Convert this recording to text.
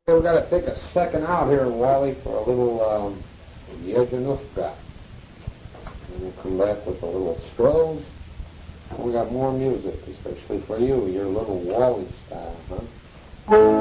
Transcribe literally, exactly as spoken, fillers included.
We've got to take a second out here, Wally, for a little um, Yezhinufka. And we'll come back with a little Strohs. We got more music, especially for you, your little Wally style, huh?